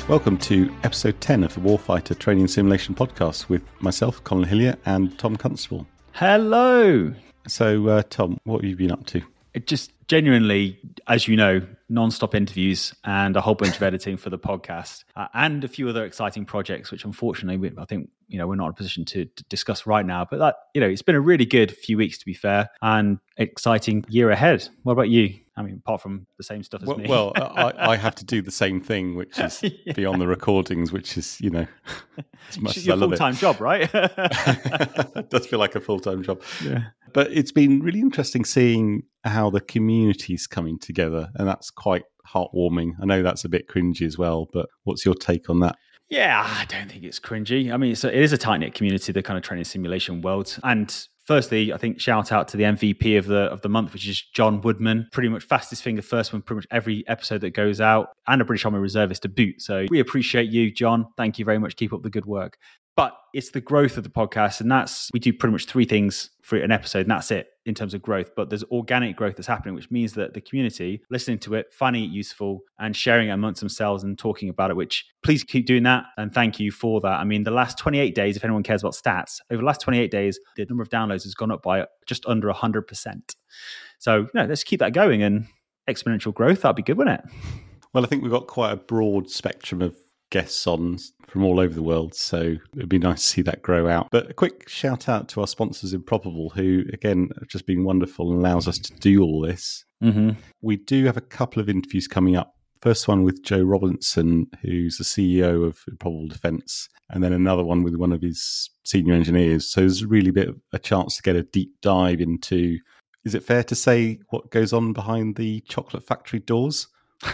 Welcome to episode 10 of the Warfighter Training Simulation Podcast with myself, Colin Hillier, and Tom Constable. Hello. So, Tom, what have you been up to? Just genuinely, as you know, non-stop interviews and a whole bunch of editing for the podcast and a few other exciting projects, which unfortunately I think we're not in a position to discuss right now. But that it's been a really good few weeks, to be fair, and exciting year ahead. What about you? I mean, apart from the same stuff as me. Well, I have to do the same thing, which is be on the recordings, which is, as much as I love it. Full-time job, right? It does feel like a full-time job. Yeah. But it's been really interesting seeing how the community's coming together, and that's quite heartwarming. I know that's a bit cringy as well, but what's your take on that? Yeah, I don't think it's cringy. I mean, it is a tight-knit community, the kind of training simulation world. And firstly, I think shout out to the MVP of the month, which is John Woodman. Pretty much fastest finger first one, pretty much every episode that goes out, and a British Army reservist to boot. So we appreciate you, John. Thank you very much. Keep up the good work. But it's the growth of the podcast, and we do pretty much 3 things for an episode, and that's it in terms of growth. But there's organic growth that's happening, which means that the community listening to it, finding it useful, and sharing it amongst themselves and talking about it, which please keep doing that. And thank you for that. I mean, the last 28 days, if anyone cares about stats, over the last 28 days, the number of downloads has gone up by just under 100%. So let's keep that going, and exponential growth, that'd be good, wouldn't it? Well, I think we've got quite a broad spectrum of guests on from all over the world, so it'd be nice to see that grow out. But a quick shout out to our sponsors, Improbable, who again have just been wonderful and allows us to do all this. Mm-hmm. We do have a couple of interviews coming up. First one with Joe Robinson, who's the CEO of Improbable Defence, and then another one with one of his senior engineers. So there's really a chance to get a deep dive into, is it fair to say, what goes on behind the chocolate factory doors?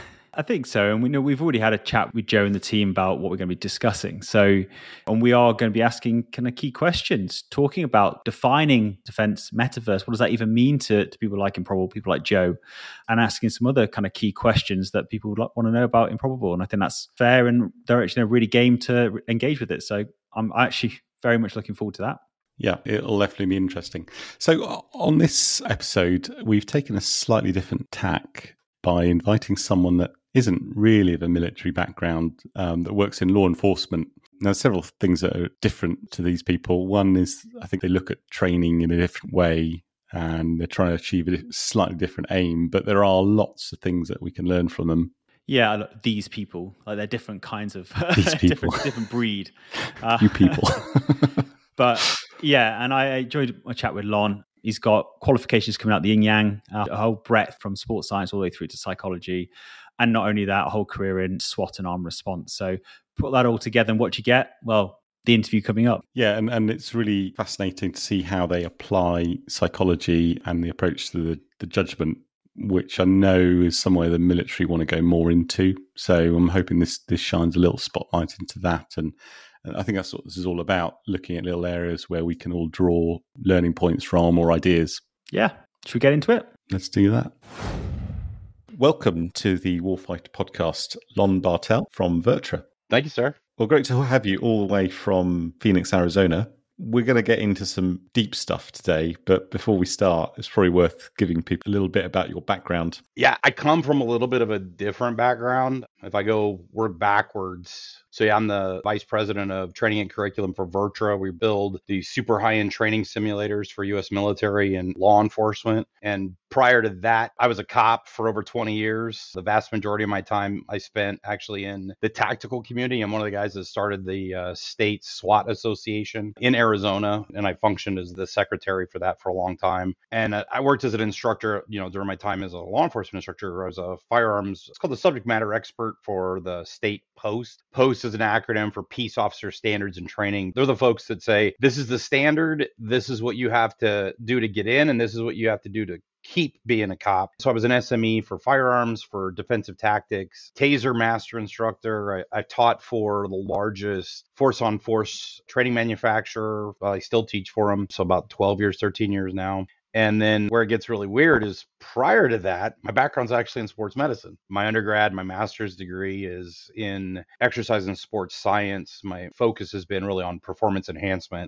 I think so. And we know we've already had a chat with Joe and the team about what we're going to be discussing. So, and we are going to be asking kind of key questions, talking about defining defense metaverse. What does that even mean to people like Improbable, people like Joe, and asking some other kind of key questions that people would want to know about Improbable. And I think that's fair, and they're actually really game to engage with it. So I'm actually very much looking forward to that. Yeah, it'll definitely be interesting. So on this episode, we've taken a slightly different tack by inviting someone that isn't really of a military background, that works in law enforcement. Now, several things that are different to these people. One is, I think they look at training in a different way, and they're trying to achieve a slightly different aim, but there are lots of things that we can learn from them. Yeah, look, these people, like they're different kinds of these people. different breed. You people. But yeah, and I enjoyed my chat with Lon. He's got qualifications coming out the yin yang, a whole breadth from sports science all the way through to psychology. And not only that, a whole career in SWAT and armed response. So put that all together and what you get, well, the interview coming up. Yeah, and it's really fascinating to see how they apply psychology and the approach to the judgment, which I know is somewhere the military want to go more into. So I'm hoping this shines a little spotlight into that. And I think that's what this is all about, looking at little areas where we can all draw learning points from or ideas. Yeah. Should we get into it? Let's do that. Welcome to the Warfighter podcast, Lon Bartel from Vertra. Thank you, sir. Well, great to have you all the way from Phoenix, Arizona. We're going to get into some deep stuff today, but before we start, it's probably worth giving people a little bit about your background. Yeah, I come from a little bit of a different background. If I go work backwards, so yeah, I'm the vice president of training and curriculum for Vertra. We build the super high-end training simulators for U.S. military and law enforcement. And prior to that, I was a cop for over 20 years. The vast majority of my time I spent actually in the tactical community. I'm one of the guys that started the state SWAT association in Arizona, and I functioned as the secretary for that for a long time. And I worked as an instructor, during my time as a law enforcement instructor. I was a firearms, it's called the subject matter expert for the state POST. POST is an acronym for Peace Officer Standards and Training. They're the folks that say, this is the standard, this is what you have to do to get in, and this is what you have to do to keep being a cop. So I was an SME for firearms, for defensive tactics, taser master instructor. I taught for the largest force-on-force training manufacturer. I still teach for them. So about 12 years, 13 years now. And then where it gets really weird is prior to that, my background's actually in sports medicine. My undergrad, my master's degree is in exercise and sports science. My focus has been really on performance enhancement.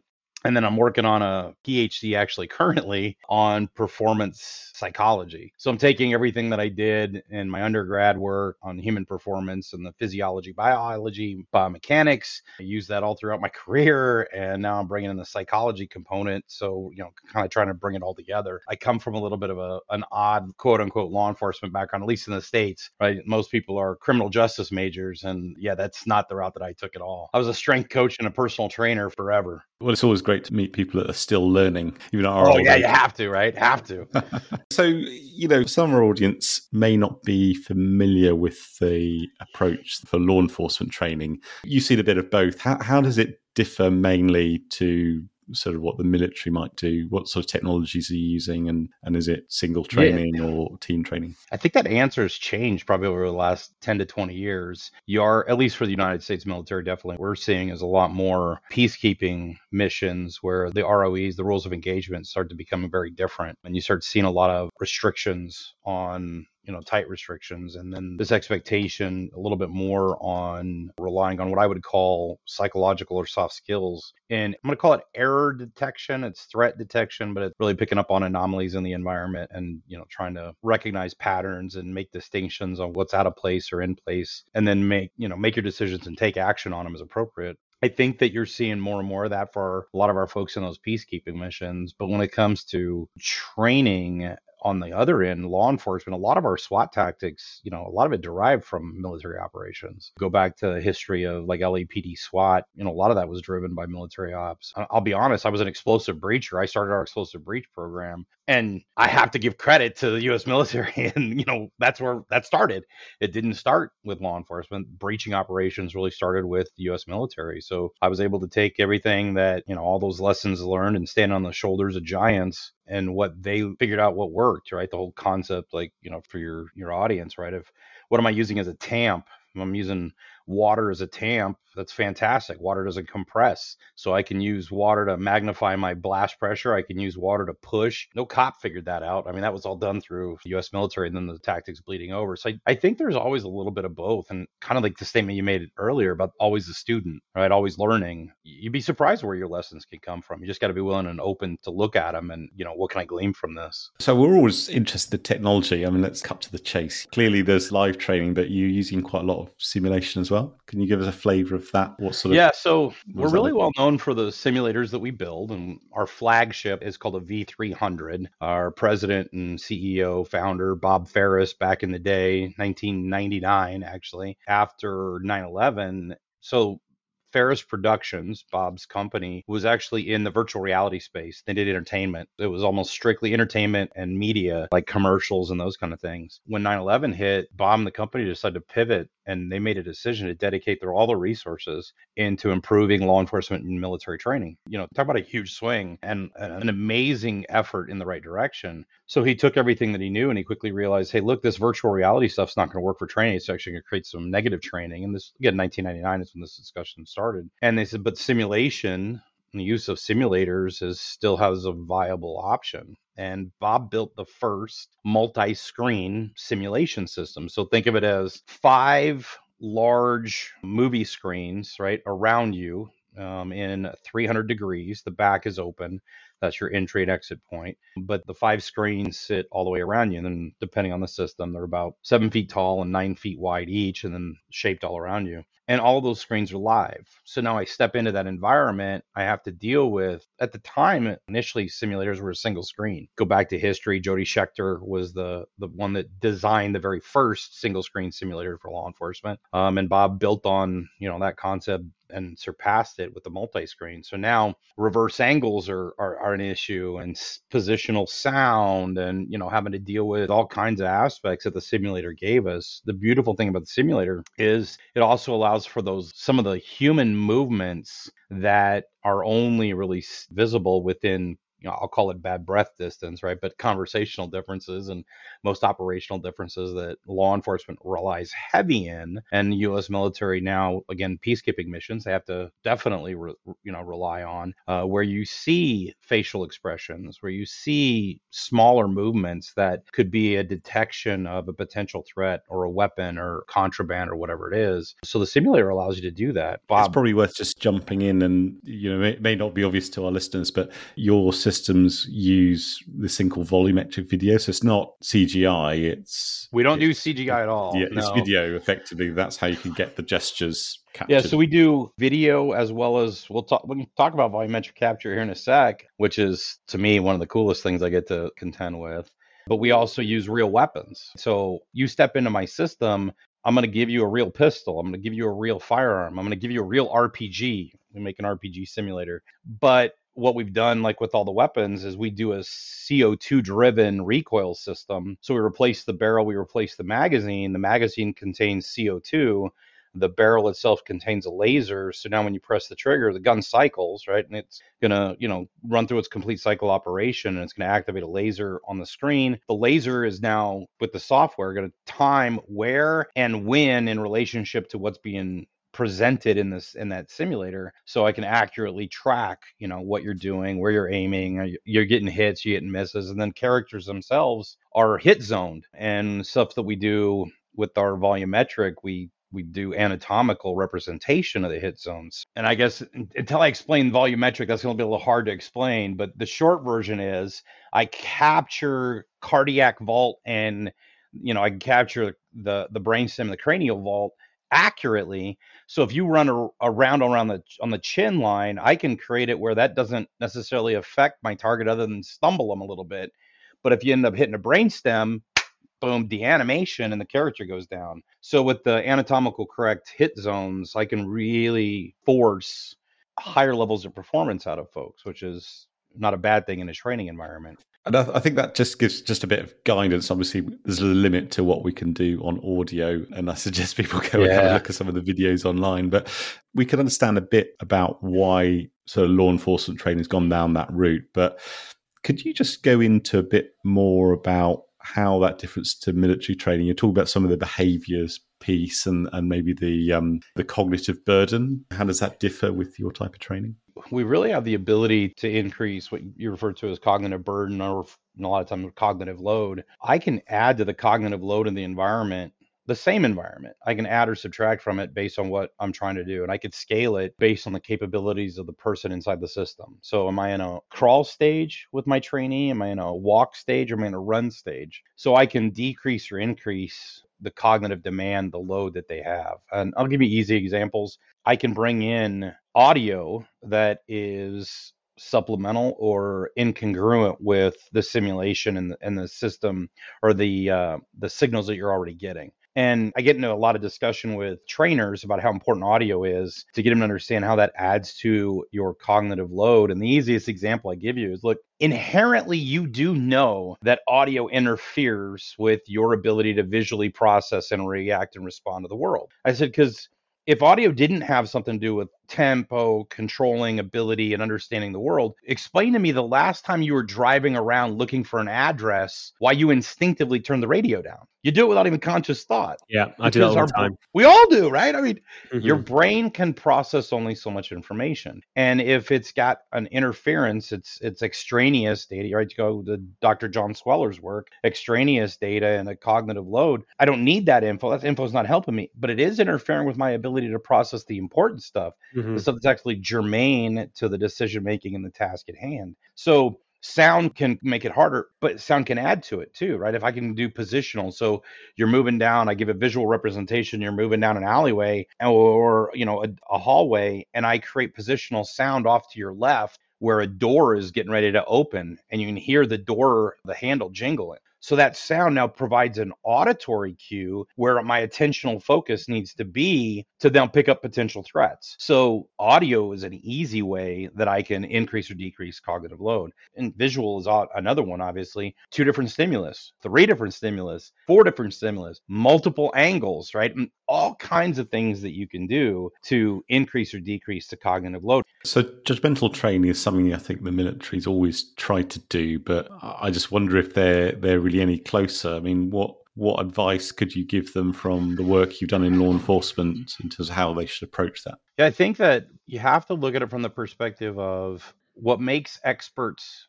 And then I'm working on a PhD actually currently on performance psychology. So I'm taking everything that I did in my undergrad work on human performance and the physiology, biology, biomechanics. I use that all throughout my career. And now I'm bringing in the psychology component. So, kind of trying to bring it all together. I come from a little bit of an odd, quote unquote, law enforcement background, at least in the States, right? Most people are criminal justice majors. And yeah, that's not the route that I took at all. I was a strength coach and a personal trainer forever. Well, it's always great to meet people that are still learning, even at our Oh, old yeah, age. you have to, right? Have to. So, some of our audience may not be familiar with the approach for law enforcement training. You've seen a bit of both. How does it differ mainly to sort of what the military might do? What sort of technologies are you using? And is it single training or team training? I think that answer has changed probably over the last 10 to 20 years. You are, at least for the United States military, definitely, we're seeing is a lot more peacekeeping missions where the ROEs, the rules of engagement, start to become very different. And you start seeing a lot of restrictions on tight restrictions. And then this expectation a little bit more on relying on what I would call psychological or soft skills. And I'm going to call it error detection. It's threat detection, but it's really picking up on anomalies in the environment and, trying to recognize patterns and make distinctions on what's out of place or in place, and then make your decisions and take action on them as appropriate. I think that you're seeing more and more of that for a lot of our folks in those peacekeeping missions. But when it comes to training on the other end, law enforcement, a lot of our SWAT tactics, a lot of it derived from military operations. Go back to the history of like LAPD SWAT, a lot of that was driven by military ops. I'll be honest, I was an explosive breacher. I started our explosive breach program, and I have to give credit to the U.S. military. And, that's where that started. It didn't start with law enforcement. Breaching operations really started with the U.S. military. So I was able to take everything that, all those lessons learned and stand on the shoulders of giants and what they figured out what worked, right? The whole concept, like, for your audience, right? Of what am I using as a tamp? I'm using water as a tamp. That's fantastic. Water doesn't compress. So I can use water to magnify my blast pressure. I can use water to push. No cop figured that out. I mean, that was all done through the U.S. military and then the tactics bleeding over. So I think there's always a little bit of both. And kind of like the statement you made earlier about always the student, right? Always learning. You'd be surprised where your lessons can come from. You just got to be willing and open to look at them and, what can I glean from this? So we're always interested in technology. I mean, let's cut to the chase. Clearly there's live training, but you're using quite a lot of simulation as well. Can you give us a flavor of that? What sort of? Yeah, so we're really well known for the simulators that we build, and our flagship is called a V300. Our president and CEO, founder, Bob Ferris, back in the day, 1999, actually, after 9/11. So Ferris Productions, Bob's company, was actually in the virtual reality space. They did entertainment. It was almost strictly entertainment and media, like commercials and those kind of things. When 9/11 hit, Bob and the company decided to pivot, and they made a decision to dedicate all the resources into improving law enforcement and military training. Talk about a huge swing and an amazing effort in the right direction. So he took everything that he knew and he quickly realized, hey, look, this virtual reality stuff's not going to work for training. It's actually going to create some negative training. And this, again, 1999 is when this discussion started. And they said, but simulation and the use of simulators still has a viable option. And Bob built the first multi-screen simulation system. So think of it as 5 large movie screens, right, around you in 300 degrees. The back is open. That's your entry and exit point. But the 5 screens sit all the way around you. And then depending on the system, they're about 7 feet tall and 9 feet wide each, and then shaped all around you. And all those screens are live. So now I step into that environment. I have to deal with, at the time, initially simulators were a single screen. Go back to history. Jody Schechter was the one that designed the very first single screen simulator for law enforcement. And Bob built on, that concept and surpassed it with the multi-screen. So now reverse angles are an issue, and positional sound, and having to deal with all kinds of aspects that the simulator gave us. The beautiful thing about the simulator is it also allows for some of the human movements that are only really visible within I'll call it bad breath distance, right? But conversational differences and most operational differences that law enforcement relies heavy in, and U.S. military now, again, peacekeeping missions, they have to definitely, rely on, where you see facial expressions, where you see smaller movements that could be a detection of a potential threat or a weapon or contraband or whatever it is. So the simulator allows you to do that. Bob, it's probably worth just jumping in, and it may not be obvious to our listeners, but your systems use this thing called volumetric video. So it's not CGI. We don't do CGI at all. Yeah, no. It's video. Effectively, that's how you can get the gestures captured. Yeah, so we do video as well as we'll talk about volumetric capture here in a sec, which is to me one of the coolest things I get to contend with. But we also use real weapons. So you step into my system, I'm going to give you a real pistol. I'm going to give you a real firearm. I'm going to give you a real RPG. We make an RPG simulator. But what we've done, like with all the weapons, is we do a CO2 driven recoil system. So we replace the barrel, we replace the magazine. The magazine contains CO2. The barrel itself contains a laser. So now when you press the trigger, the gun cycles, right? And it's going to, run through its complete cycle operation, and it's going to activate a laser on the screen. The laser is now, with the software, going to time where and when in relationship to what's being presented in that simulator, so I can accurately track, what you're doing, where you're aiming, you're getting hits, you're getting misses, and then characters themselves are hit zoned. And stuff that we do with our volumetric, we do anatomical representation of the hit zones. And I guess until I explain volumetric, that's going to be a little hard to explain. But the short version is I capture cardiac vault, and I can capture the brainstem and the cranial vault accurately. So if you run around on the chin line, I can create it where that doesn't necessarily affect my target other than stumble them a little bit. But if you end up hitting a brainstem, boom, the animation and the character goes down. So with the anatomical correct hit zones, I can really force higher levels of performance out of folks, which is not a bad thing in a training environment. And I think that just gives just a bit of guidance. Obviously, there's a limit to what we can do on audio, and I suggest people go and have a look at some of the videos online. But we can understand a bit about why sort of law enforcement training has gone down that route. But could you just go into a bit more about how that differs to military training? You talk about some of the behaviors piece and maybe the cognitive burden. How does that differ with your type of training? We really have the ability to increase what you refer to as cognitive burden, or a lot of times cognitive load. I can add to the cognitive load in the environment, the same environment. I can add or subtract from it based on what I'm trying to do. And I could scale it based on the capabilities of the person inside the system. So am I in a crawl stage with my trainee? Am I in a walk stage? Or am I in a run stage? So I can decrease or increase the cognitive demand, the load that they have. And I'll give you easy examples. I can bring in audio that is supplemental or incongruent with the simulation and the system, or the signals that you're already getting. And I get into a lot of discussion with trainers about how important audio is to get them to understand how that adds to your cognitive load. And the easiest example I give you is, look, inherently, you do know that audio interferes with your ability to visually process and react and respond to the world. I said, because if audio didn't have something to do with tempo, controlling ability, and understanding the world, explain to me the last time you were driving around looking for an address, why you instinctively turned the radio down. You do it without even conscious thought. Yeah, I do that all the time. We all do, right? I mean, your brain can process only so much information. And if it's got an interference, it's extraneous data, right? To go to Dr. John Sweller's work, extraneous data and a cognitive load. I don't need that info. That info is not helping me, but it is interfering with my ability to process the important stuff, the stuff that's actually germane to the decision-making and the task at hand. So sound can make it harder, but sound can add to it too, right? If I can do positional, so you're moving down, I give a visual representation, you're moving down an alleyway or a hallway, and I create positional sound off to your left where a door is getting ready to open, and you can hear the door, the handle jingling. So that sound now provides an auditory cue where my attentional focus needs to be to then pick up potential threats. So audio is an easy way that I can increase or decrease cognitive load. And visual is another one, obviously. 2 different stimulus, 3 different stimulus, 4 different stimulus, multiple angles, right? And all kinds of things that you can do to increase or decrease the cognitive load. So judgmental training is something I think the military's always tried to do, but I just wonder if they're really any closer. I mean, what advice could you give them from the work you've done in law enforcement in terms of how they should approach that? Yeah, I think that you have to look at it from the perspective of what makes experts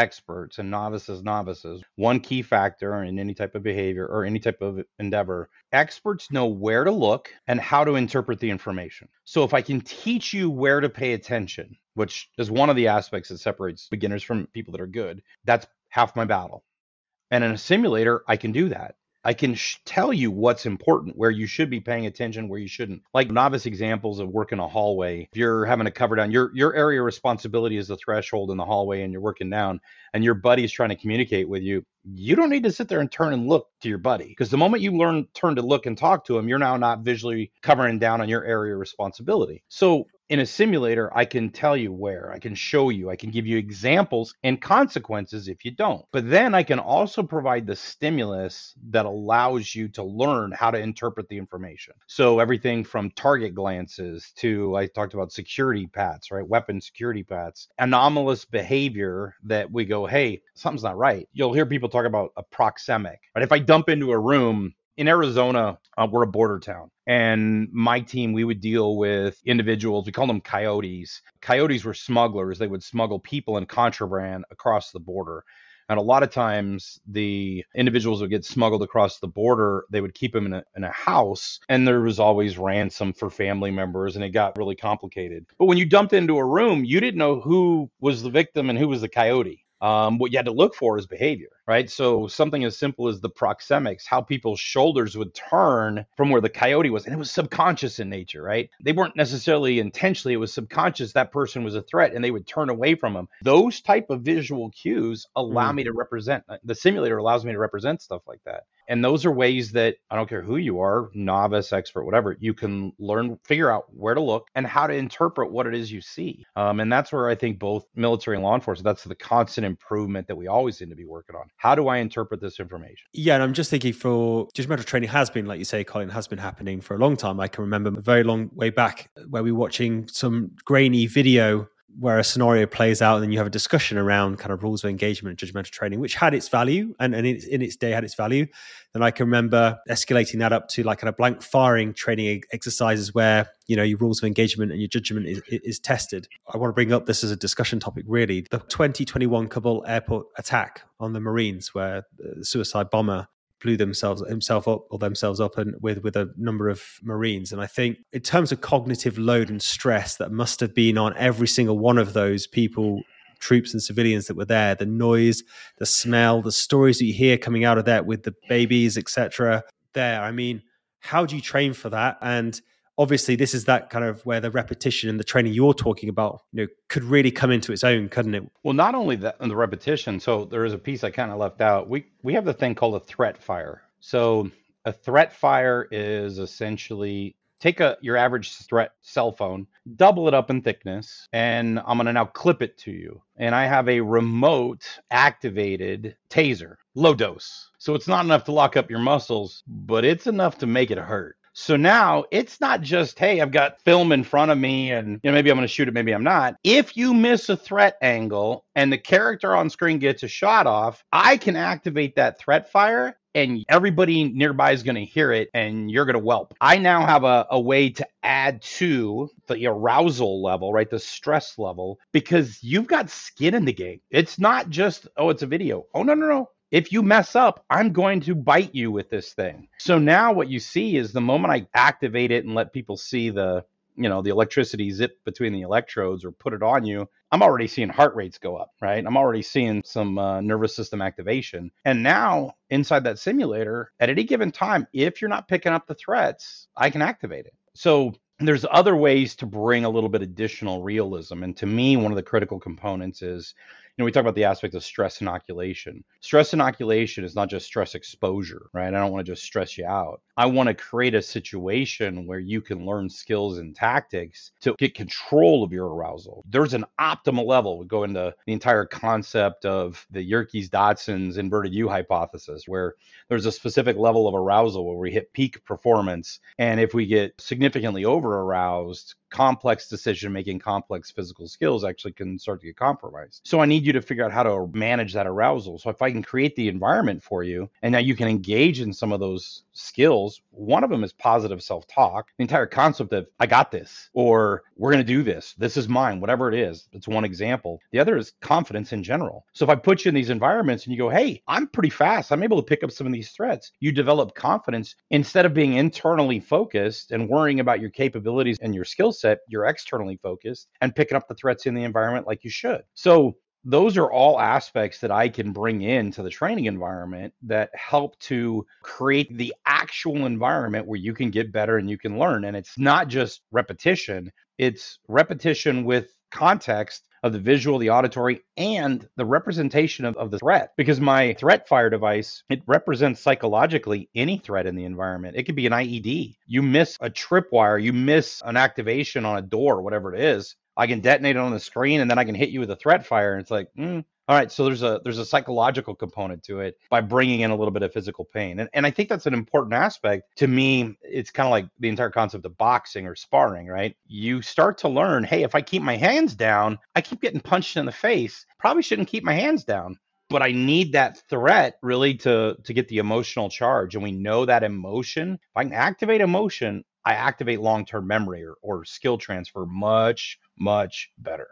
and novices. One key factor in any type of behavior or any type of endeavor, experts know where to look and how to interpret the information. So if I can teach you where to pay attention, which is one of the aspects that separates beginners from people that are good, that's half my battle. And in a simulator, I can do that. I can tell you what's important, where you should be paying attention, where you shouldn't. Like novice examples of working a hallway. If you're having to cover down, your area of responsibility is the threshold in the hallway and you're working down and your buddy's trying to communicate with you, you don't need to sit there and turn and look to your buddy, because the moment you turn to look and talk to him, you're now not visually covering down on your area of responsibility. So in a simulator, I can tell you where, I can show you, I can give you examples and consequences if you don't. But then I can also provide the stimulus that allows you to learn how to interpret the information. So everything from target glances to, I talked about security pats, right? Weapon security pats, anomalous behavior that we go, hey, something's not right. You'll hear people talk about a proxemic, right? If I dump into a room in Arizona, we're a border town. And my team, we would deal with individuals, we call them coyotes. Coyotes were smugglers. They would smuggle people and contraband across the border. And a lot of times the individuals would get smuggled across the border, they would keep them in a house, and there was always ransom for family members, and it got really complicated. But when you dumped into a room, you didn't know who was the victim and who was the coyote. What you had to look for is behavior, right? So something as simple as the proxemics, how people's shoulders would turn from where the coyote was, and it was subconscious in nature, right? They weren't necessarily intentionally, it was subconscious. That person was a threat and they would turn away from him. Those type of visual cues allow me to represent, the simulator allows me to represent stuff like that. And those are ways that I don't care who you are, novice, expert, whatever, you can learn, figure out where to look and how to interpret what it is you see. And that's where I think both military and law enforcement, that's the constant improvement that we always seem to be working on. How do I interpret this information? Yeah, and I'm just thinking for judgmental training has been, like you say, Colin, has been happening for a long time. I can remember a very long way back where we were watching some grainy video where a scenario plays out and then you have a discussion around kind of rules of engagement and judgmental training, which had its value and in its day had its value. Then I can remember escalating that up to like kind of blank firing training exercises where, you know, your rules of engagement and your judgment is tested. I want to bring up this as a discussion topic, really. The 2021 Kabul airport attack on the Marines, where the suicide bomber blew themselves up and with a number of Marines. And I think in terms of cognitive load and stress that must have been on every single one of those people, troops and civilians that were there, the noise, the smell, the stories that you hear coming out of that with the babies, etc. there. I mean, how do you train for that? And obviously this is that kind of where the repetition and the training you're talking about, you know, could really come into its own, couldn't it? Well, not only that, and the repetition. So there is a piece I kind of left out. We have the thing called a threat fire. So a threat fire is essentially take your average threat cell phone, double it up in thickness, and I'm going to now clip it to you. And I have a remote activated taser, low dose. So it's not enough to lock up your muscles, but it's enough to make it hurt. So now it's not just, hey, I've got film in front of me and maybe I'm going to shoot it, maybe I'm not. If you miss a threat angle and the character on screen gets a shot off, I can activate that threat fire and everybody nearby is going to hear it and you're going to whelp. I now have a way to add to the arousal level, right? The stress level, because you've got skin in the game. It's not just, oh, it's a video. Oh, no. If you mess up, I'm going to bite you with this thing. So now what you see is the moment I activate it and let people see the electricity zip between the electrodes or put it on you, I'm already seeing heart rates go up, right? I'm already seeing some nervous system activation. And now inside that simulator, at any given time, if you're not picking up the threats, I can activate it. So there's other ways to bring a little bit additional realism. And to me, one of the critical components is we talk about the aspect of stress inoculation. Stress inoculation is not just stress exposure, right? I don't want to just stress you out. I want to create a situation where you can learn skills and tactics to get control of your arousal. There's an optimal level. We go into the entire concept of the Yerkes-Dodson's inverted U hypothesis, where there's a specific level of arousal where we hit peak performance. And if we get significantly over aroused, complex decision making, complex physical skills actually can start to get compromised. So I need you to figure out how to manage that arousal. So if I can create the environment for you, and now you can engage in some of those skills, one of them is positive self-talk. The entire concept of I got this, or we're going to do this. This is mine, whatever it is. It's one example. The other is confidence in general. So if I put you in these environments and you go, hey, I'm pretty fast, I'm able to pick up some of these threats. You develop confidence instead of being internally focused and worrying about your capabilities and your skill set, you're externally focused and picking up the threats in the environment like you should. So those are all aspects that I can bring into the training environment that help to create the actual environment where you can get better and you can learn. And it's not just repetition, it's repetition with context of the visual, the auditory, and the representation of the threat. Because my threat fire device, it represents psychologically any threat in the environment. It could be an IED. You miss a tripwire, you miss an activation on a door, whatever it is. I can detonate it on the screen and then I can hit you with a threat fire. And it's like, all right, so there's a psychological component to it by bringing in a little bit of physical pain. And I think that's an important aspect. To me, it's kind of like the entire concept of boxing or sparring, right? You start to learn, hey, if I keep my hands down, I keep getting punched in the face. Probably shouldn't keep my hands down. But I need that threat really to get the emotional charge. And we know that emotion, if I can activate emotion, I activate long-term memory or skill transfer much, much better.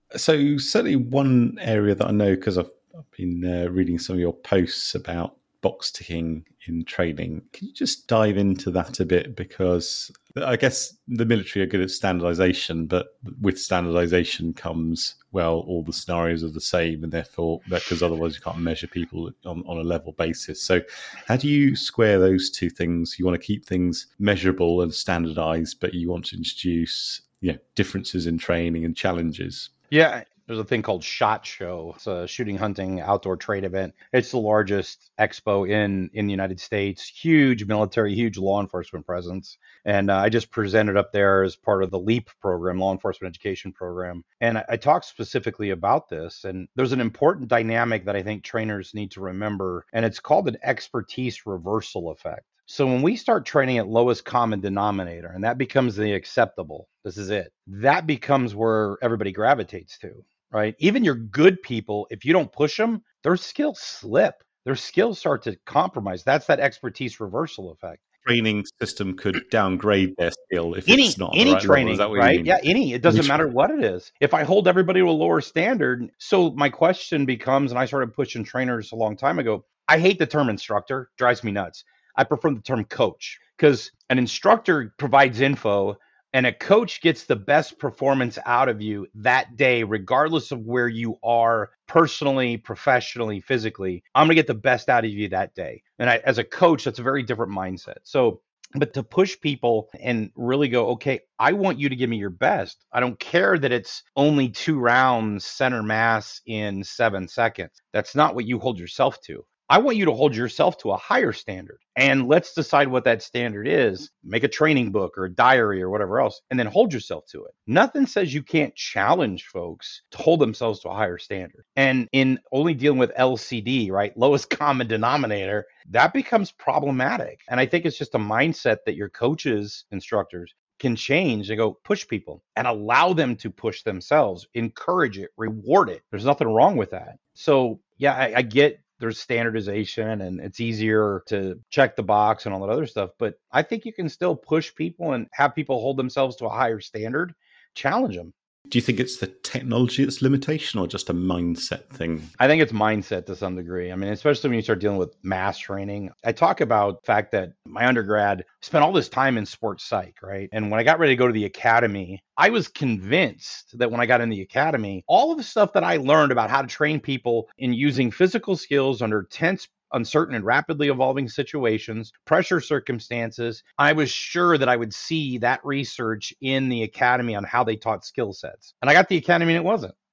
So certainly one area that I know, because I've been reading some of your posts about box ticking in training. Can you just dive into that a bit? Because I guess the military are good at standardization, but with standardization comes, well, all the scenarios are the same, and therefore, because otherwise you can't measure people on a level basis. So how do you square those two things? You want to keep things measurable and standardized, but you want to introduce differences in training and challenges. Yeah, there's a thing called SHOT Show. It's a shooting, hunting, outdoor trade event. It's the largest expo in the United States. Huge military, huge law enforcement presence. And I just presented up there as part of the LEAP program, law enforcement education program. And I talked specifically about this. And there's an important dynamic that I think trainers need to remember, and it's called an expertise reversal effect. So when we start training at lowest common denominator, and that becomes the acceptable, this is it, that becomes where everybody gravitates to, right? Even your good people, if you don't push them, their skills slip. Their skills start to compromise. That's that expertise reversal effect. Training system could downgrade their skill if it's not any right training, level. right? Yeah, it doesn't matter what it is. If I hold everybody to a lower standard, so my question becomes, and I started pushing trainers a long time ago, I hate the term instructor, drives me nuts. I prefer the term coach, because an instructor provides info and a coach gets the best performance out of you that day, regardless of where you are personally, professionally, physically. I'm going to get the best out of you that day. And as a coach, that's a very different mindset. So, but to push people and really go, okay, I want you to give me your best. I don't care that it's only 2 rounds, center mass in 7 seconds. That's not what you hold yourself to. I want you to hold yourself to a higher standard, and let's decide what that standard is. Make a training book or a diary or whatever else, and then hold yourself to it. Nothing says you can't challenge folks to hold themselves to a higher standard. And in only dealing with LCD, right, lowest common denominator, that becomes problematic. And I think it's just a mindset that your coaches, instructors, can change and go push people and allow them to push themselves, encourage it, reward it. There's nothing wrong with that. So yeah, I get there's standardization and it's easier to check the box and all that other stuff. But I think you can still push people and have people hold themselves to a higher standard, challenge them. Do you think it's the technology that's limitation or just a mindset thing? I think it's mindset to some degree. I mean, especially when you start dealing with mass training. I talk about the fact that my undergrad spent all this time in sports psych, right? And when I got ready to go to the academy, I was convinced that when I got in the academy, all of the stuff that I learned about how to train people in using physical skills under tense, uncertain and rapidly evolving situations, pressure circumstances, I was sure that I would see that research in the academy on how they taught skill sets. And I got the academy and it wasn't.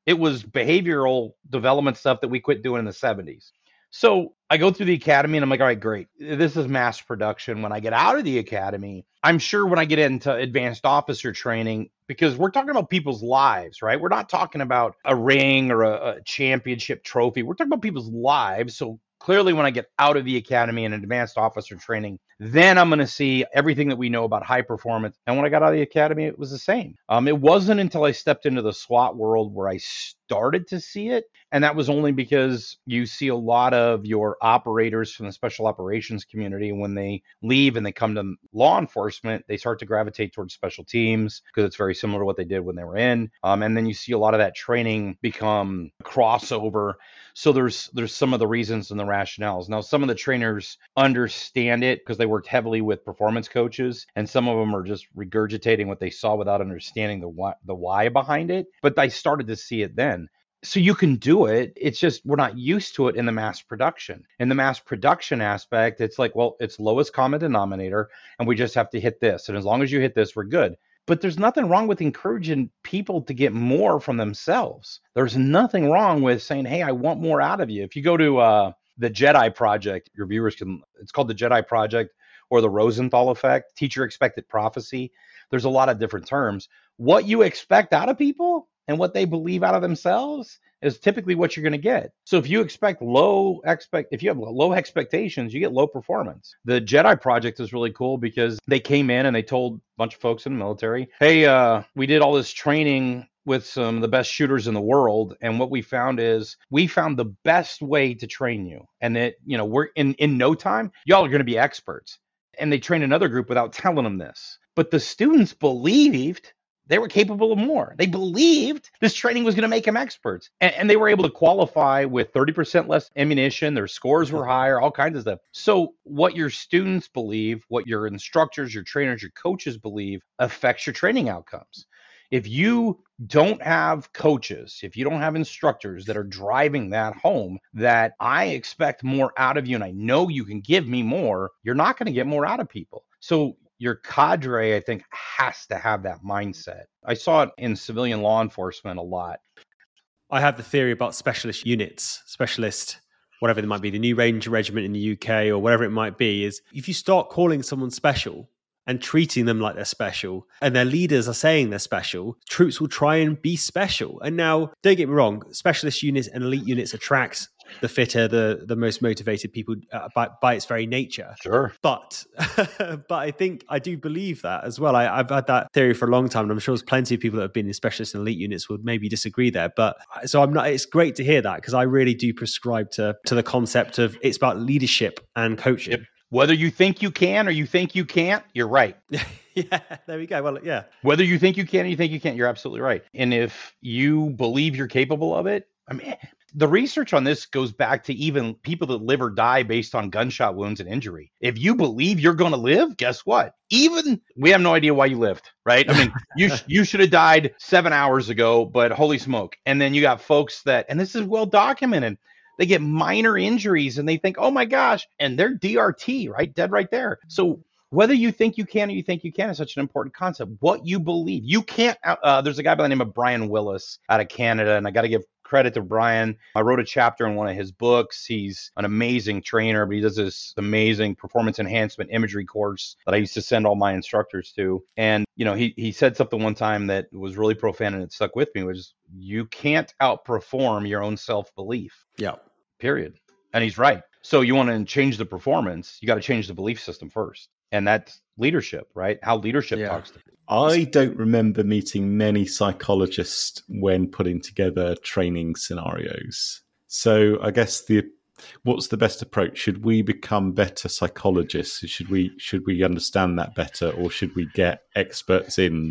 It was behavioral development stuff that we quit doing in the 70s. So I go through the academy and I'm like, all right, great. This is mass production. When I get out of the academy, I'm sure when I get into advanced officer training, because we're talking about people's lives, right? We're not talking about a ring or a championship trophy. We're talking about people's lives. So clearly, when I get out of the academy and advanced officer training, then I'm going to see everything that we know about high performance. And when I got out of the academy, it was the same. It wasn't until I stepped into the SWAT world where I started to see it. And that was only because you see a lot of your operators from the special operations community, when they leave and they come to law enforcement, they start to gravitate towards special teams because it's very similar to what they did when they were in. And then you see a lot of that training become crossover. So there's some of the reasons and the rationales. Now, some of the trainers understand it because they worked heavily with performance coaches, and some of them are just regurgitating what they saw without understanding the why behind it. But I started to see it then. So you can do it. It's just we're not used to it in the mass production. In the mass production aspect, it's like, well, it's lowest common denominator, and we just have to hit this. And as long as you hit this, we're good. But there's nothing wrong with encouraging people to get more from themselves. There's nothing wrong with saying, hey, I want more out of you. If you go to the Jedi Project, your viewers can, it's called the Jedi Project or the Rosenthal effect, teacher expected prophecy. There's a lot of different terms. What you expect out of people and what they believe out of themselves is typically what you're going to get. So if you expect if you have low expectations, you get low performance. The Jedi Project is really cool because they came in and they told a bunch of folks in the military, hey, we did all this training with some of the best shooters in the world. And what we found is we found the best way to train you. And that, we're in no time, y'all are going to be experts. And they trained another group without telling them this. But the students believed they were capable of more. They believed this training was going to make them experts. And they were able to qualify with 30% less ammunition. Their scores were higher, all kinds of stuff. So what your students believe, what your instructors, your trainers, your coaches believe affects your training outcomes. If you don't have coaches, if you don't have instructors that are driving that home, that I expect more out of you and I know you can give me more, you're not going to get more out of people. So your cadre, I think, has to have that mindset. I saw it in civilian law enforcement a lot. I have the theory about specialist units, whatever they might be, the New Ranger Regiment in the UK or whatever it might be, is if you start calling someone special and treating them like they're special, and their leaders are saying they're special, troops will try and be special. And now, don't get me wrong, specialist units and elite units attracts the fitter, the most motivated people by its very nature. Sure. But I think I do believe that as well. I've had that theory for a long time, and I'm sure there's plenty of people that have been in specialist and elite units would maybe disagree there. But so I'm not. It's great to hear that because I really do prescribe to the concept of it's about leadership and coaching. Yep. Whether you think you can or you think you can't, you're right. Yeah, there we go. Well, yeah. Whether you think you can or you think you can't, you're absolutely right. And if you believe you're capable of it, I mean, the research on this goes back to even people that live or die based on gunshot wounds and injury. If you believe you're going to live, guess what? Even we have no idea why you lived, right? I mean, you should have died 7 hours ago, but holy smoke. And then you got folks that, and this is well documented, they get minor injuries and they think, oh my gosh, and they're DRT, right? Dead right there. So whether you think you can or you think you can is such an important concept. What you believe. You can't, there's a guy by the name of Brian Willis out of Canada, and I got to give credit to Brian. I wrote a chapter in one of his books. He's an amazing trainer, but he does this amazing performance enhancement imagery course that I used to send all my instructors to. And, he said something one time that was really profound and it stuck with me, which is you can't outperform your own self-belief. Yeah. Period. And he's right. So you want to change the performance, you got to change the belief system first. And that's leadership, right? How leadership talks to people. I don't remember meeting many psychologists when putting together training scenarios. So I guess what's the best approach? Should we become better psychologists? Should we understand that better, or should we get experts in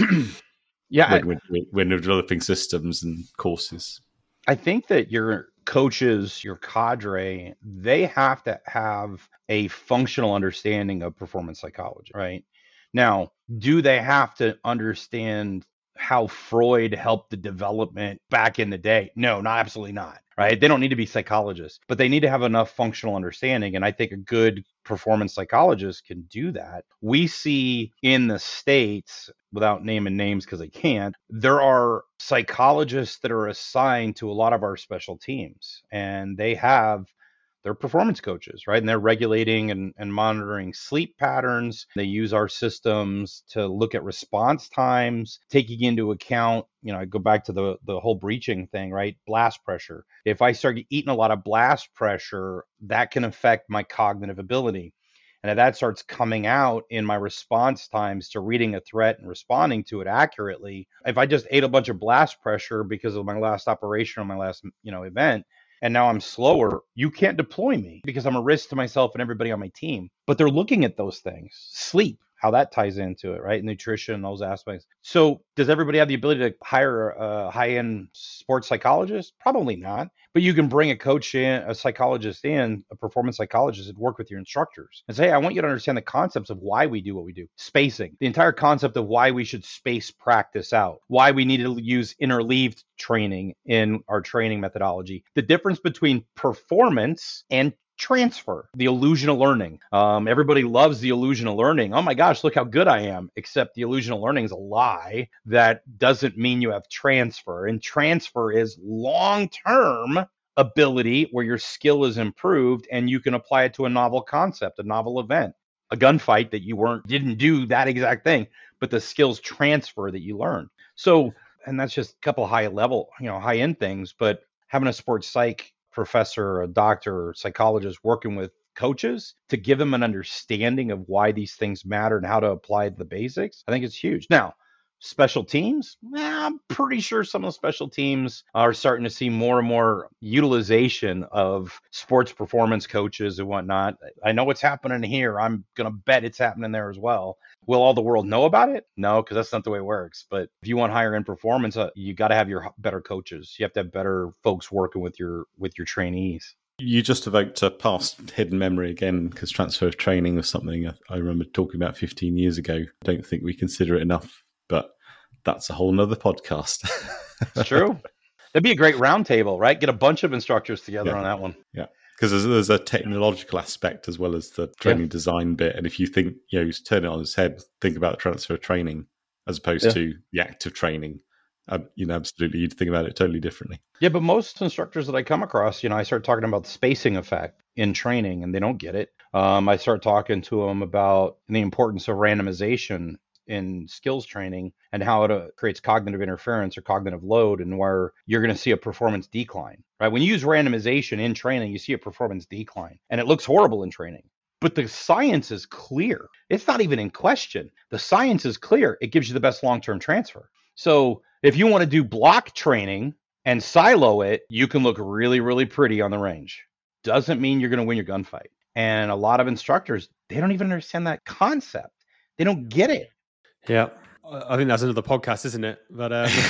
when we're developing systems and courses? I think that your coaches, your cadre, they have to have a functional understanding of performance psychology, right? Now, do they have to understand how Freud helped the development back in the day. No, not absolutely not. Right? They don't need to be psychologists, but they need to have enough functional understanding. And I think a good performance psychologist can do that. We see in the States, without naming names because I can't, there are psychologists that are assigned to a lot of our special teams, and they're performance coaches, right? And they're regulating and monitoring sleep patterns. They use our systems to look at response times, taking into account, I go back to the whole breaching thing, right? Blast pressure. If I start eating a lot of blast pressure, that can affect my cognitive ability. And if that starts coming out in my response times to reading a threat and responding to it accurately, if I just ate a bunch of blast pressure because of my last operation or my last, event, and now I'm slower, you can't deploy me because I'm a risk to myself and everybody on my team. But they're looking at those things. Sleep, how that ties into it, right? Nutrition, those aspects. So does everybody have the ability to hire a high-end sports psychologist? Probably not. But you can bring a coach in, a psychologist in, a performance psychologist, and work with your instructors and say, hey, I want you to understand the concepts of why we do what we do. Spacing, the entire concept of why we should space practice out, why we need to use interleaved training in our training methodology, the difference between performance and transfer, the illusion of learning. Everybody loves the illusion of learning. Oh my gosh, look how good I am. Except the illusion of learning is a lie. That doesn't mean you have transfer. And transfer is long-term ability where your skill is improved and you can apply it to a novel concept, a novel event, a gunfight that you didn't do that exact thing, but the skills transfer that you learned. So, and that's just a couple high level, high end things, but having a sports psych professor, a doctor, or psychologist working with coaches to give them an understanding of why these things matter and how to apply the basics, I think it's huge. Now, special teams, I'm pretty sure some of the special teams are starting to see more and more utilization of sports performance coaches and whatnot. I know what's happening here. I'm going to bet it's happening there as well. Will all the world know about it? No, because that's not the way it works. But if you want higher end performance, you got to have your better coaches. You have to have better folks working with your trainees. You just evoked a past hidden memory again, because transfer of training was something I remember talking about 15 years ago. I don't think we consider it enough, but that's a whole nother podcast. It's true. That'd be a great roundtable, right? Get a bunch of instructors together on that one. Yeah. Because there's a technological aspect as well as the training design bit. And if you think, turn it on its head, think about transfer of training as opposed to the active training, absolutely, you'd think about it totally differently. Yeah, but most instructors that I come across, I start talking about the spacing effect in training and they don't get it. I start talking to them about the importance of randomization in skills training and how it creates cognitive interference or cognitive load, and where you're going to see a performance decline, right? When you use randomization in training, you see a performance decline and it looks horrible in training, but the science is clear. It's not even in question. The science is clear. It gives you the best long-term transfer. So if you want to do block training and silo it, you can look really, really pretty on the range. Doesn't mean you're going to win your gunfight. And a lot of instructors, they don't even understand that concept. They don't get it. Yeah. I think that's another podcast, isn't it? But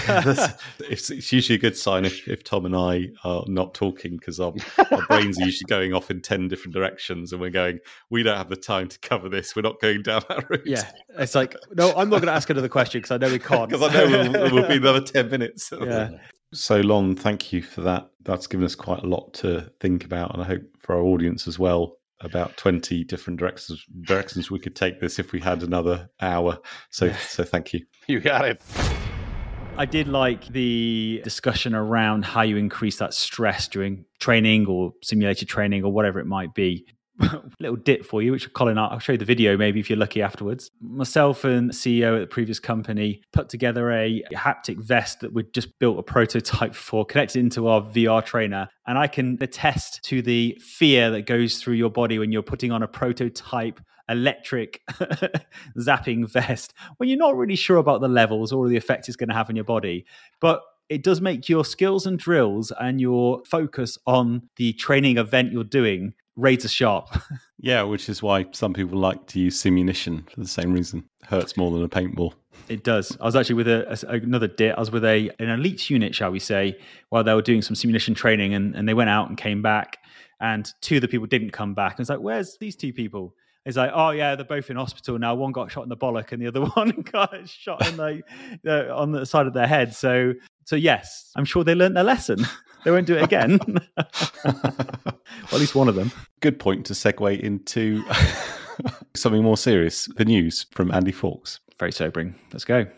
it's usually a good sign if Tom and I are not talking, because our brains are usually going off in 10 different directions and we're going, we don't have the time to cover this. We're not going down that route. Yeah. It's like, no, I'm not going to ask another question because I know we can't. Because I know we'll be another 10 minutes. Yeah. So, Lon, thank you for that. That's given us quite a lot to think about, and I hope for our audience as well. About 20 different directions we could take this if we had another hour. So thank you. You got it. I did like the discussion around how you increase that stress during training or simulated training or whatever it might be. Little dip for you, which Colin, I'll show you the video maybe if you're lucky afterwards. Myself and the CEO at the previous company put together a haptic vest that we'd just built a prototype for, connected into our VR trainer. And I can attest to the fear that goes through your body when you're putting on a prototype electric zapping vest, when you're not really sure about the levels or the effect it's going to have on your body. But it does make your skills and drills and your focus on the training event you're doing razor sharp. Yeah, which is why some people like to use simunition for the same reason. It hurts more than a paintball. It does. I was actually with another DIT. I was with an elite unit, shall we say, while they were doing some simulation training, and they went out and came back, and two of the people didn't come back. And it's like, where's these two people? It's like, oh yeah, they're both in hospital now. One got shot in the bollock, and the other one got shot in on the side of their head. So yes, I'm sure they learned their lesson. They won't do it again. Well, at least one of them. Good point to segue into something more serious. The news from Andy Fawkes. Very sobering. Let's go.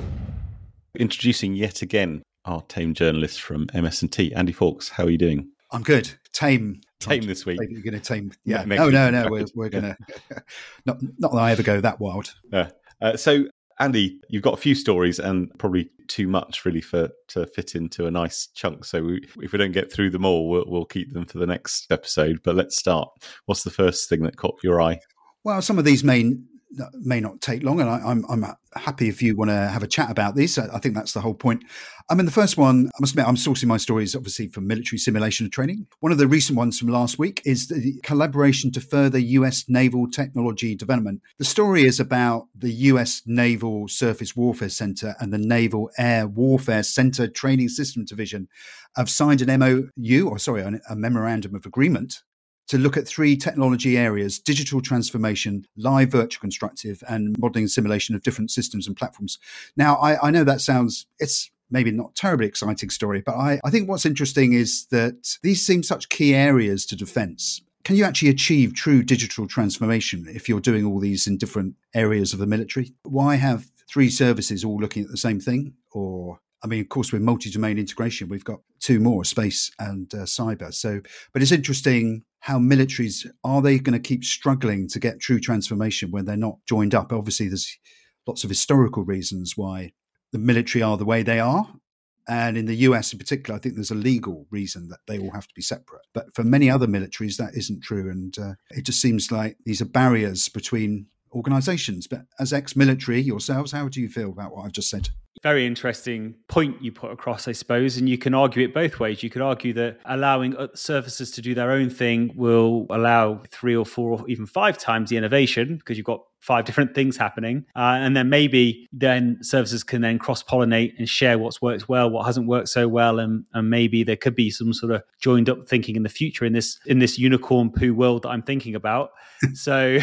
Introducing yet again our tame journalist from MS&T, Andy Fawkes. How are you doing? I'm good. Tame this week. You're going to tame. Yeah. Next No. week. We're going to. Not that I ever go that wild. So, Andy, you've got a few stories and probably too much really to fit into a nice chunk. So if we don't get through them all, we'll keep them for the next episode. But let's start. What's the first thing that caught your eye? Well, some of these may not take long, and I'm happy if you want to have a chat about these. I think that's the whole point. I mean, the first one, I must admit, I'm sourcing my stories obviously from military simulation and training. One of the recent ones from last week is the collaboration to further US naval technology development. The story is about the US Naval Surface Warfare Center and the Naval Air Warfare Center Training System Division have signed a memorandum of agreement to look at 3 technology areas: digital transformation, live virtual constructive, and modeling and simulation of different systems and platforms. Now, I know that it's maybe not terribly exciting story, but I think what's interesting is that these seem such key areas to defense. Can you actually achieve true digital transformation if you're doing all these in different areas of the military? Why have 3 services all looking at the same thing? I mean, of course, with multi-domain integration, we've got 2 more, space and cyber. But it's interesting how militaries, are they going to keep struggling to get true transformation when they're not joined up? Obviously, there's lots of historical reasons why the military are the way they are. And in the US in particular, I think there's a legal reason that they all have to be separate. But for many other militaries, that isn't true. And it just seems like these are barriers between organizations. But as ex-military yourselves, how do you feel about what I've just said? Very interesting point you put across, I suppose, and you can argue it both ways. You could argue that allowing services to do their own thing will allow 3 or 4 or even 5 times the innovation, because you've got 5 different things happening. And then maybe services can then cross-pollinate and share what's worked well, what hasn't worked so well. And maybe there could be some sort of joined up thinking in the future in this unicorn poo world that I'm thinking about. So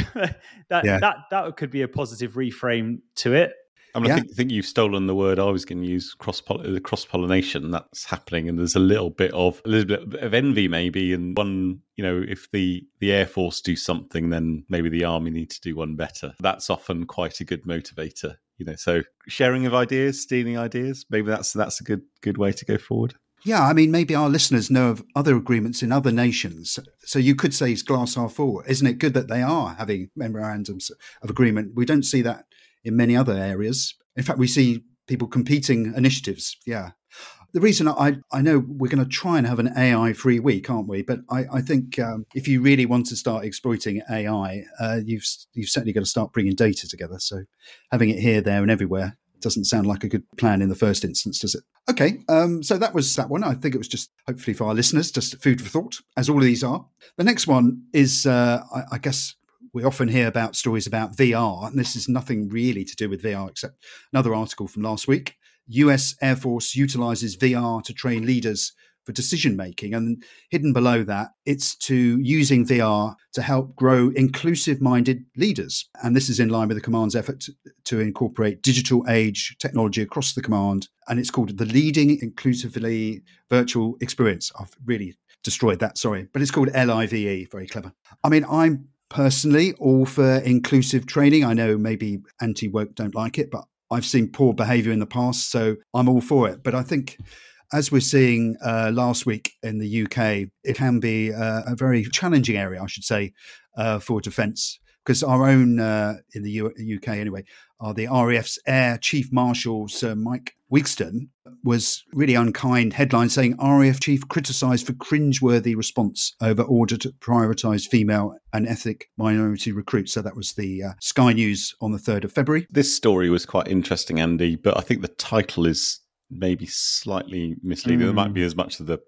that could be a positive reframe to it. I mean, I think you've stolen the word I was going to use, cross-pollination. That's happening, and there's a little bit of envy maybe. And one, if the Air Force do something, then maybe the Army need to do one better. That's often quite a good motivator. So sharing of ideas, stealing ideas, maybe that's a good way to go forward. Yeah, I mean, maybe our listeners know of other agreements in other nations. So you could say it's glass half full. Isn't it good that they are having memorandums of agreement? We don't see that in many other areas. In fact, we see people competing initiatives. Yeah. The reason I know we're going to try and have an AI-free week, aren't we? But I think if you really want to start exploiting AI, you've certainly got to start bringing data together. So having it here, there and everywhere doesn't sound like a good plan in the first instance, does it? Okay, so that was that one. I think it was just, hopefully for our listeners, just food for thought, as all of these are. The next one is, I guess, we often hear about stories about VR, and this is nothing really to do with VR, except another article from last week. US Air Force utilizes VR to train leaders for decision-making. And hidden below that, it's to using VR to help grow inclusive-minded leaders. And this is in line with the command's effort to incorporate digital age technology across the command. And it's called the Leading Inclusively Virtual Experience. I've really destroyed that, sorry. But it's called LIVE, very clever. I mean, I'm personally all for inclusive training. I know maybe anti-woke don't like it, but I've seen poor behavior in the past, so I'm all for it. But I think, as we're seeing last week in the UK, it can be a very challenging area, I should say, for defence. Because our own, in the UK anyway, the RAF's Air Chief Marshal, Sir Mike Wigston, was really unkind headline saying RAF Chief criticised for cringeworthy response over order to prioritise female and ethnic minority recruits. So that was the Sky News on the 3rd of February. This story was quite interesting, Andy, but I think the title is maybe slightly misleading. There might be as much of the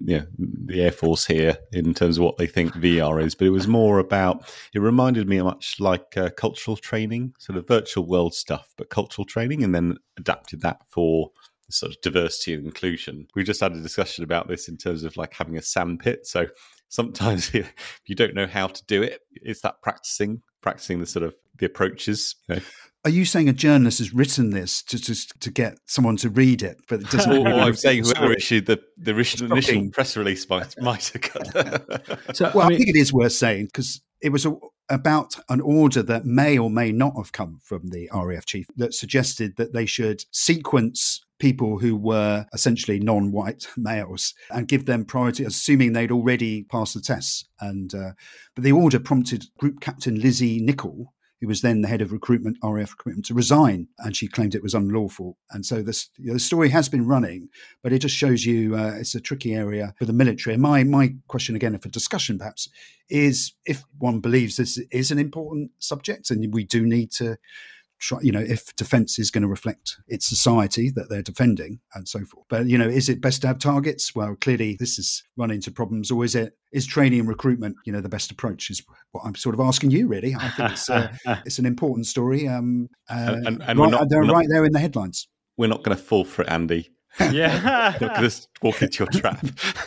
Air Force here in terms of what they think VR is, but it was more about, it reminded me much like cultural training, sort of virtual world stuff, but cultural training, and then adapted that for sort of diversity and inclusion. We just had a discussion about this in terms of like having a sandpit. So sometimes if you don't know how to do it, it's that practicing practicing the sort of the approaches. You know. Are you saying a journalist has written this to get someone to read it, but it doesn't? Or I'm saying whoever issued the initial press release might have got. So, I think it is worth saying, because it was about an order that may or may not have come from the RAF chief that suggested that they should sequence people who were essentially non-white males and give them priority, assuming they'd already passed the tests. But the order prompted Group Captain Lizzie Nichol, who was then the head of recruitment, RAF recruitment, to resign, and she claimed it was unlawful. And so the story has been running, but it just shows you it's a tricky area for the military. And my question, again, for discussion perhaps, is if one believes this is an important subject and we do need to try, if defence is going to reflect its society that they're defending and so forth. But, is it best to have targets? Well, clearly this has run into problems. Or is training and recruitment, the best approach, is what I'm sort of asking you, really. I think it's an important story. And they're right there in the headlines. We're not going to fall for it, Andy. Yeah. Not going to walk into your trap.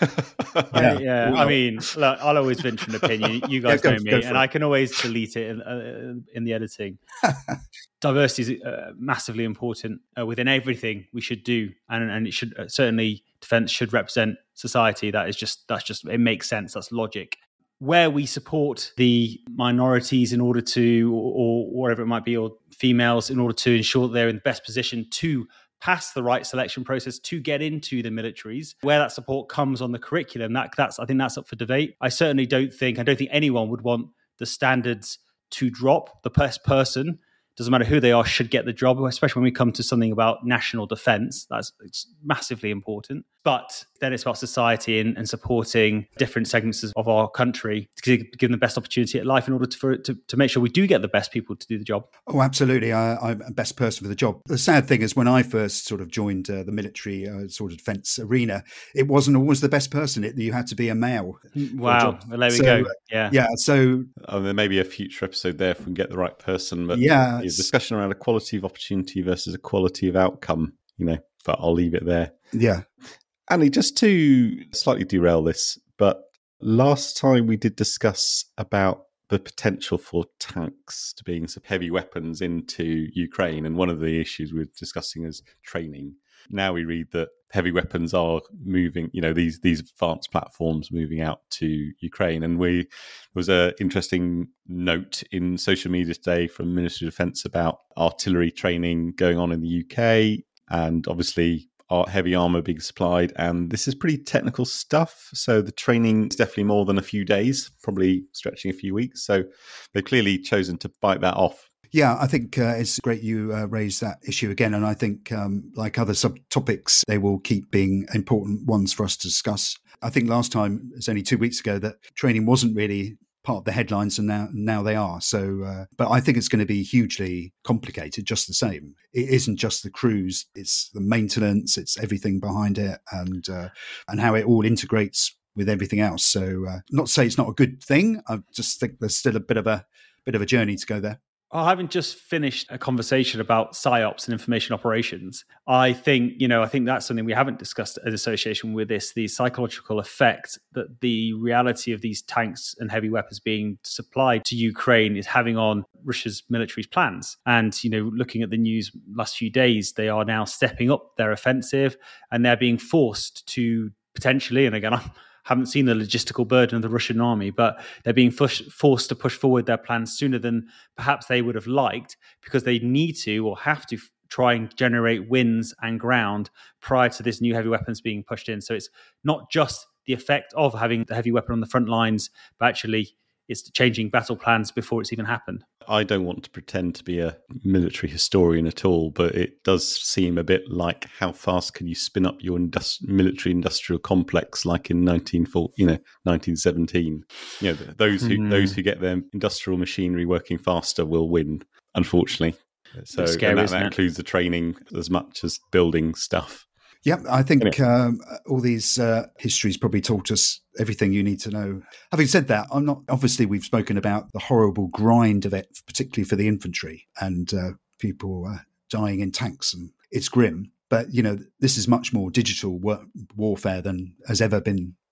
Yeah. I mean, look, I'll always venture an opinion. You guys know me, and I can always delete it in the editing. Diversity is massively important within everything we should do, and it should certainly defence should represent society. That's just it makes sense. That's logic. Where we support the minorities in order to, or whatever it might be, or females in order to ensure that they're in the best position to pass the right selection process to get into the militaries, where that support comes on the curriculum, I think that's up for debate. I don't think anyone would want the standards to drop. The best person, doesn't matter who they are, should get the job, especially when we come to something about national defence. It's massively important. But then it's about society and supporting different segments of our country to give them the best opportunity at life in order to make sure we do get the best people to do the job. Oh, absolutely. I'm the best person for the job. The sad thing is, when I first sort of joined the military sort of defence arena, it wasn't always the best person. You had to be a male. Wow. Well, there we go. Yeah. Yeah. So there may be a future episode there if we can get the right person. But yeah, discussion around equality of opportunity versus equality of outcome, but I'll leave it there. Yeah. Andy, just to slightly derail this, but last time we did discuss about the potential for tanks to being some heavy weapons into Ukraine, and one of the issues we're discussing is training. Now we read that heavy weapons are moving, these advanced platforms moving out to Ukraine. And there was an interesting note in social media today from Ministry of Defence about artillery training going on in the UK, and obviously heavy armour being supplied, and this is pretty technical stuff, so the training is definitely more than a few days, probably stretching a few weeks, so they've clearly chosen to bite that off. Yeah, I think it's great you raised that issue again, and I think like other subtopics, they will keep being important ones for us to discuss. I think last time, it's only 2 weeks ago, that training wasn't really part of the headlines, and now they are. So, but I think it's going to be hugely complicated just the same. It isn't just the crews, it's the maintenance, it's everything behind it, and how it all integrates with everything else. So not to say it's not a good thing. I just think there's still a bit of a journey to go there. Having just finished a conversation about PSYOPs and information operations, I think that's something we haven't discussed in association with this, the psychological effect that the reality of these tanks and heavy weapons being supplied to Ukraine is having on Russia's military's plans. And, looking at the news last few days, they are now stepping up their offensive, and they're being forced to potentially, and again, haven't seen the logistical burden of the Russian army, but they're being forced to push forward their plans sooner than perhaps they would have liked, because they need to or have to try and generate wins and ground prior to this new heavy weapons being pushed in. So it's not just the effect of having the heavy weapon on the front lines, but actually it's changing battle plans before it's even happened. I don't want to pretend to be a military historian at all, but it does seem a bit like how fast can you spin up your military industrial complex, like in 1917. Those who get their industrial machinery working faster will win, unfortunately. So scary, that includes the training as much as building stuff. Yeah, I think all these histories probably taught us everything you need to know. Having said that, obviously we've spoken about the horrible grind of it, particularly for the infantry and people dying in tanks, and it's grim. But, this is much more digital warfare than has ever been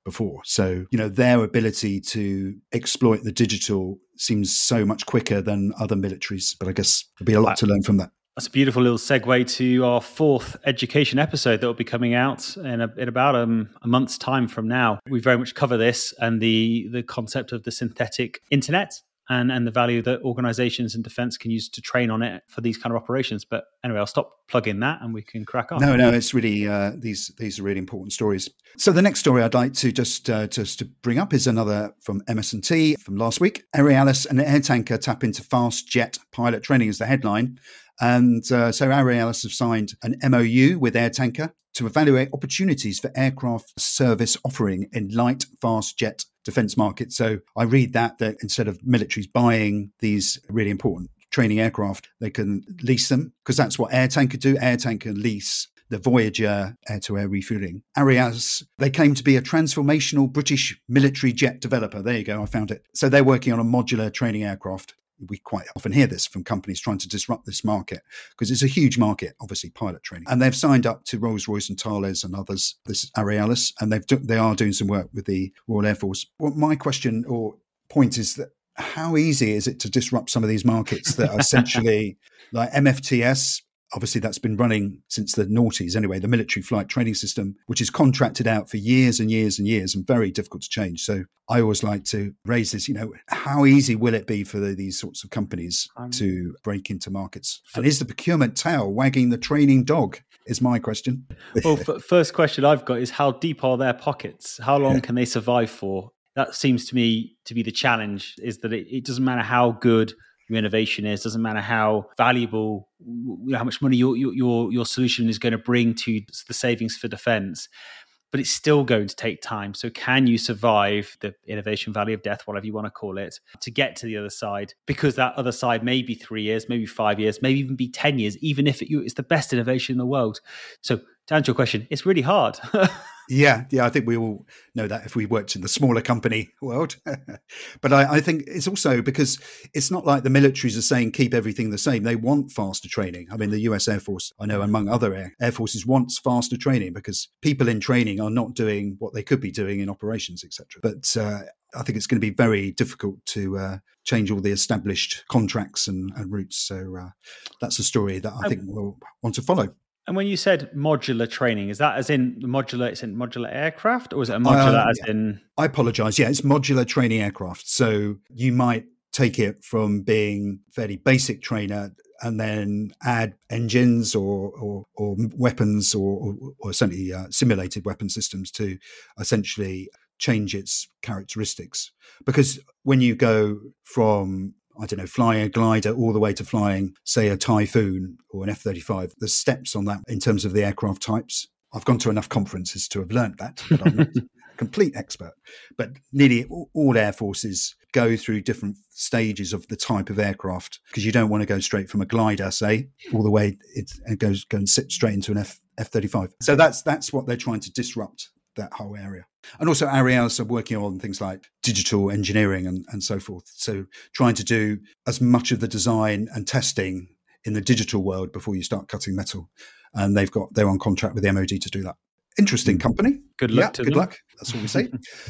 before. So, their ability to exploit the digital seems so much quicker than other militaries. But I guess there'll be a lot to learn from that. That's a beautiful little segue to our 4th education episode that will be coming out in about a month's time from now. We very much cover this and the concept of the synthetic internet and the value that organizations and defense can use to train on it for these kind of operations. But anyway, I'll stop plugging that and we can crack on. No, it's really, these are really important stories. So the next story I'd like to just to bring up is another from MS&T from last week. Aerialis and Air Tanker tap into fast jet pilot training is the headline. And so Aerialis have signed an MOU with Air Tanker to evaluate opportunities for aircraft service offering in light, fast jet defense market. So I read that instead of militaries buying these really important training aircraft, they can lease them, because that's what Air Tanker do. Air Tanker lease the Voyager air-to-air refueling. Aerialis, they claim to be a transformational British military jet developer. There you go, I found it. So they're working on a modular training aircraft. We quite often hear this from companies trying to disrupt this market because it's a huge market, obviously, pilot training. And they've signed up to Rolls-Royce and Thales and others, this is Aerialis, and they are doing some work with the Royal Air Force. Well, my question or point is that how easy is it to disrupt some of these markets that are essentially like MFTS? Obviously, that's been running since the noughties anyway, the military flight training system, which is contracted out for years and years and years and very difficult to change. So I always like to raise this, how easy will it be for these sorts of companies to break into markets? And is the procurement tail wagging the training dog is my question. Well, first question I've got is how deep are their pockets? How long can they survive for? That seems to me to be the challenge, is that it doesn't matter how good your innovation is, doesn't matter how valuable, how much money your solution is going to bring to the savings for defense, but it's still going to take time. So can you survive the innovation valley of death, whatever you want to call it, to get to the other side? Because that other side may be 3 years, maybe 5 years, maybe even be 10 years, even if it's the best innovation in the world. So to answer your question, it's really hard. Yeah, I think we all know that if we worked in the smaller company world. But I think it's also because it's not like the militaries are saying keep everything the same. They want faster training. I mean, the US Air Force, I know among other air forces, wants faster training because people in training are not doing what they could be doing in operations, etc. But I think it's going to be very difficult to change all the established contracts and routes. So that's a story that I think we'll want to follow. And when you said modular training, is that as in modular aircraft, or is it a modular as in? I apologise. Yeah, it's modular training aircraft. So you might take it from being fairly basic trainer and then add engines or weapons or certainly simulated weapon systems to essentially change its characteristics. Because when you go from flying a glider all the way to flying, say, a Typhoon or an F-35. There's steps on that in terms of the aircraft types. I've gone to enough conferences to have learnt that, but I'm not a complete expert. But nearly all air forces go through different stages of the type of aircraft because you don't want to go straight from a glider, say, all the way and go and sit straight into an F-35. So that's what they're trying to disrupt, that whole area. And also Aerialis are working on things like digital engineering and so forth. So trying to do as much of the design and testing in the digital world before you start cutting metal. And they're on contract with the MOD to do that. Interesting company. Good luck to them. Good luck. That's all we say.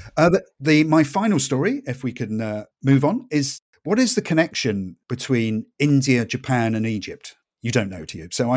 My final story, if we can move on, is what is the connection between India, Japan and Egypt? You don't know, do you? So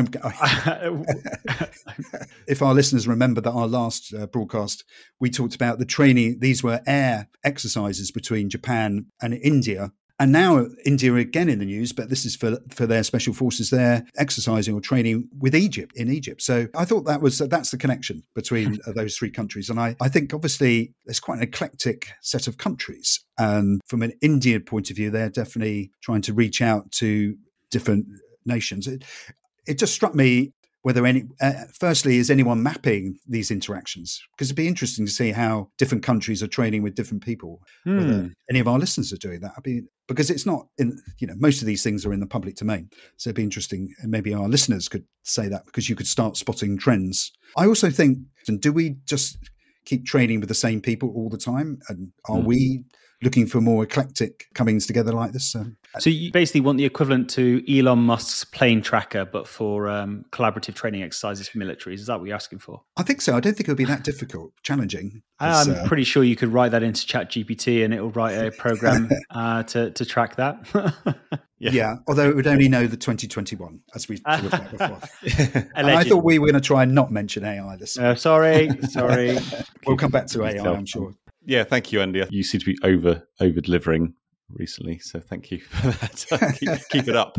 if our listeners remember that our last broadcast, we talked about the training. These were air exercises between Japan and India. And now India are again in the news, but this is for their special forces. They're exercising or training with Egypt, in Egypt. So I thought that's the connection between those three countries. And I think obviously there's quite an eclectic set of countries. And from an Indian point of view, they're definitely trying to reach out to different nations. It just struck me whether firstly, is anyone mapping these interactions? Because it'd be interesting to see how different countries are training with different people. Whether any of our listeners are doing that. Because it's not most of these things are in the public domain. So it'd be interesting. And maybe our listeners could say that because you could start spotting trends. I also think, do we just keep training with the same people all the time? And are we looking for more eclectic comings together like this. So you basically want the equivalent to Elon Musk's plane tracker, but for collaborative training exercises for militaries. Is that what you're asking for? I think so. I don't think it would be that difficult, challenging. I'm pretty sure you could write that into ChatGPT and it will write a program to track that. Yeah, although it would only know the 2021, as we talked about before. And I Allegedly. thought we were going to try and not mention AI this week. Sorry. We'll come back to AI, I'm sure. Yeah, thank you, Andy. You seem to be over delivering recently, so thank you for that. keep it up.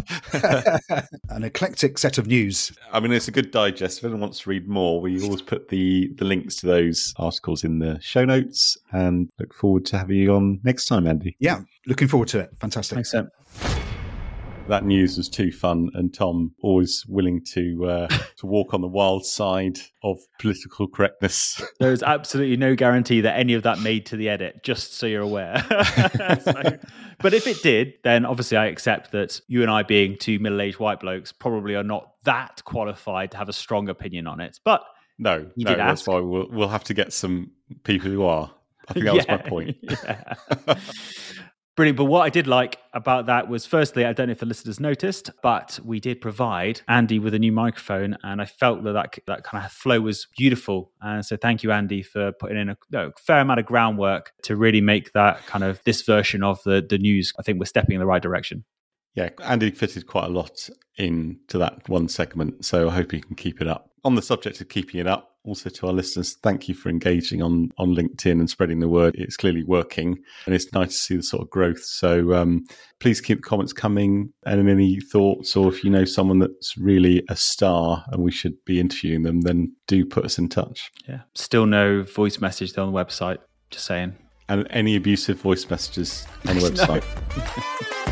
An eclectic set of news. I mean, it's a good digest. If anyone wants to read more, we always put the links to those articles in the show notes, and look forward to having you on next time, Andy. Yeah, looking forward to it. Fantastic. Thanks, Sam. That news was too fun, and Tom always willing to walk on the wild side of political correctness. There's absolutely no guarantee that any of that made to the edit, just so you're aware. But if it did, then obviously I accept that you and I, being two middle-aged white blokes, probably are not that qualified to have a strong opinion on it. But No, did that's ask. why we'll have to get some people who are. I think that was my point. Yeah. Brilliant. But what I did like about that was, firstly, I don't know if the listeners noticed, but we did provide Andy with a new microphone, and I felt that kind of flow was beautiful. And so thank you, Andy, for putting in a fair amount of groundwork to really make that kind of this version of the news. I think we're stepping in the right direction. Yeah, Andy fitted quite a lot into that one segment, so I hope he can keep it up. On the subject of keeping it up, also to our listeners, thank you for engaging on LinkedIn and spreading the word. It's clearly working, and it's nice to see the sort of growth. So please keep the comments coming, and any thoughts, or if you know someone that's really a star and we should be interviewing them, then do put us in touch. Yeah. Still no voice message on the website, just saying. And any abusive voice messages on the website.